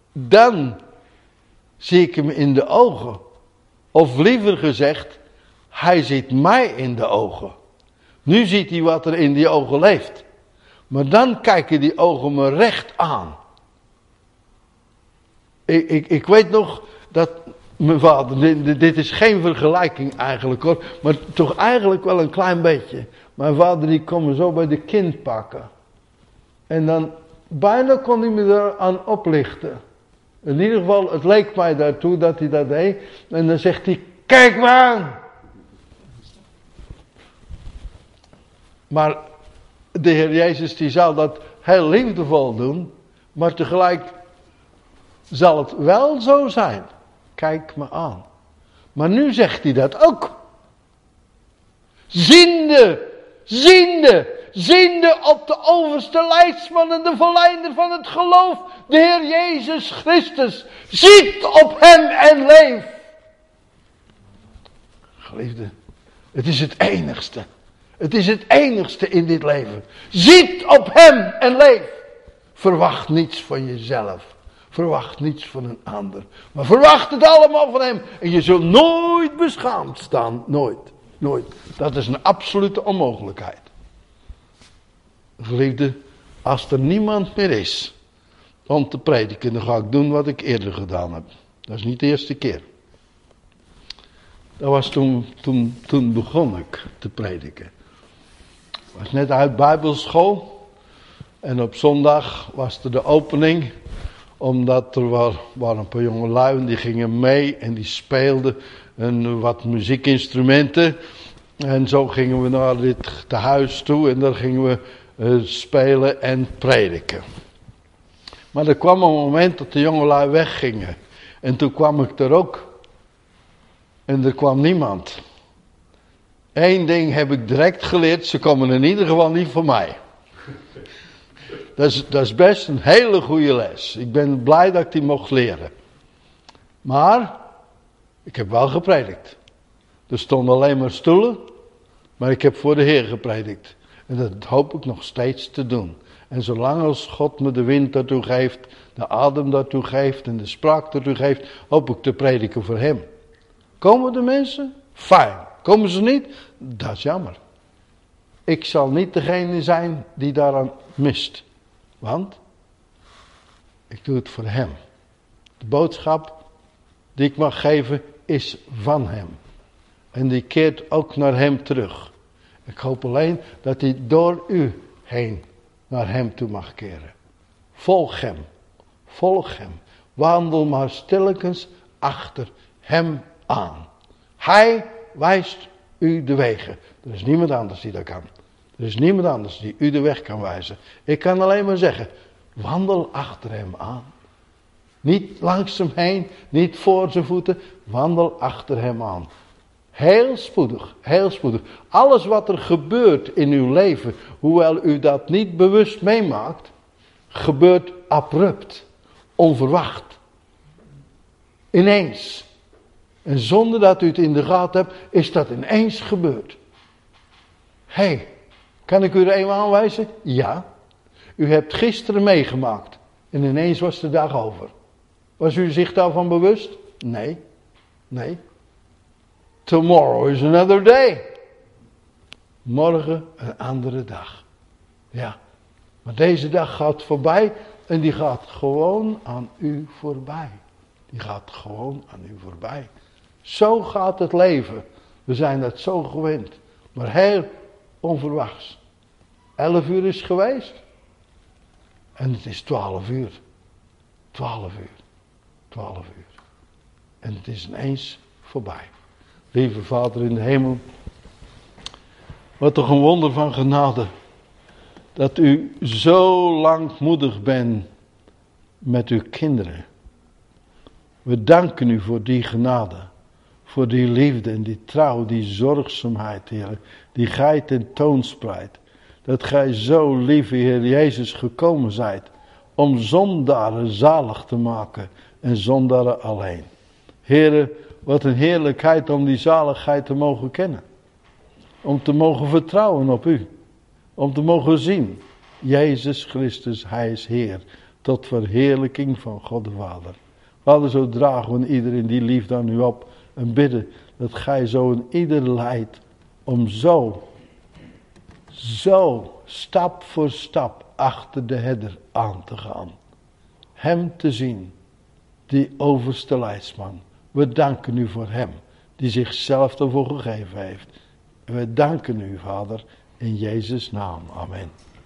Speaker 1: dan zie ik hem in de ogen. Of liever gezegd, Hij ziet mij in de ogen. Nu ziet hij wat er in die ogen leeft. Maar dan kijken die ogen me recht aan. Ik, ik, ik weet nog dat mijn vader, dit, dit is geen vergelijking eigenlijk hoor, maar toch eigenlijk wel een klein beetje. Mijn vader die kon me zo bij de kin pakken. En dan bijna kon hij me eraan oplichten. In ieder geval, het leek mij daartoe dat hij dat deed. En dan zegt hij, kijk me aan. Maar de Heer Jezus die zal dat heel liefdevol doen. Maar tegelijk zal het wel zo zijn. Kijk me aan. Maar nu zegt hij dat ook. Ziende, ziende, ziende op de overste leidsman en de verleider van het geloof, de Heer Jezus Christus. Ziet op hem en leef. Geliefde, het is het enigste. Het is het enigste in dit leven. Ziet op hem en leef. Verwacht niets van jezelf. Verwacht niets van een ander. Maar verwacht het allemaal van hem. En je zult nooit beschaamd staan. Nooit. Nooit. Dat is een absolute onmogelijkheid. Geliefde, als er niemand meer is om te prediken, dan ga ik doen wat ik eerder gedaan heb. Dat is niet de eerste keer. Dat was toen, toen, toen begon ik te prediken. Ik was net uit Bijbelschool. En op zondag was er de opening. Omdat er waren, waren een paar jonge lui die gingen mee en die speelden en wat muziekinstrumenten. En zo gingen we naar dit tehuis toe en daar gingen we uh, spelen en prediken. Maar er kwam een moment dat de jonge lui weggingen. En toen kwam ik er ook. En er kwam niemand. Eén ding heb ik direct geleerd, ze komen in ieder geval niet voor mij. Dat is, dat is best een hele goede les. Ik ben blij dat ik die mocht leren. Maar, ik heb wel gepredikt. Er stonden alleen maar stoelen, maar ik heb voor de Heer gepredikt. En dat hoop ik nog steeds te doen. En zolang als God me de wind daartoe geeft, de adem daartoe geeft en de spraak daartoe geeft, hoop ik te prediken voor Hem. Komen de mensen? Fijn. Komen ze niet? Dat is jammer. Ik zal niet degene zijn die daaraan mist. Want ik doe het voor Hem. De boodschap die ik mag geven is van Hem. En die keert ook naar Hem terug. Ik hoop alleen dat die door u heen naar Hem toe mag keren. Volg Hem. Volg Hem. Wandel maar stillekens achter Hem aan. Hij wijst u de wegen. Er is niemand anders die dat kan. Er is niemand anders die u de weg kan wijzen. Ik kan alleen maar zeggen, wandel achter Hem aan. Niet langs hem heen, niet voor zijn voeten, wandel achter Hem aan. Heel spoedig, heel spoedig. Alles wat er gebeurt in uw leven, hoewel u dat niet bewust meemaakt, gebeurt abrupt, onverwacht. Ineens. En zonder dat u het in de gaten hebt, is dat ineens gebeurd. Hé, hey, kan ik u er even aanwijzen? Ja. U hebt gisteren meegemaakt en ineens was de dag over. Was u zich daarvan bewust? Nee. Nee. Tomorrow is another day. Morgen een andere dag. Ja. Maar deze dag gaat voorbij en die gaat gewoon aan u voorbij. Die gaat gewoon aan u voorbij. Zo gaat het leven. We zijn dat zo gewend. Maar heel onverwachts. Elf uur is geweest. En het is twaalf uur. Twaalf uur. Twaalf uur. En het is ineens voorbij. Lieve Vader in de hemel. Wat toch een wonder van genade. Dat u zo langmoedig bent met uw kinderen. We danken u voor die genade. Voor die liefde en die trouw, die zorgzaamheid, Heer. Die gij tentoonspreidt. Dat gij zo, lieve Heer Jezus, gekomen zijt. Om zondaren zalig te maken. En zondaren alleen. Heere, wat een heerlijkheid om die zaligheid te mogen kennen. Om te mogen vertrouwen op u. Om te mogen zien. Jezus Christus, Hij is Heer. Tot verheerlijking van God de Vader. Vader, zo dragen we iedereen die liefde aan u op. en bidden dat gij zo in ieder leidt om zo, zo stap voor stap achter de herder aan te gaan. Hem te zien, die overste leidsman. We danken u voor hem, die zichzelf ervoor gegeven heeft. En we danken u, Vader, in Jezus' naam. Amen.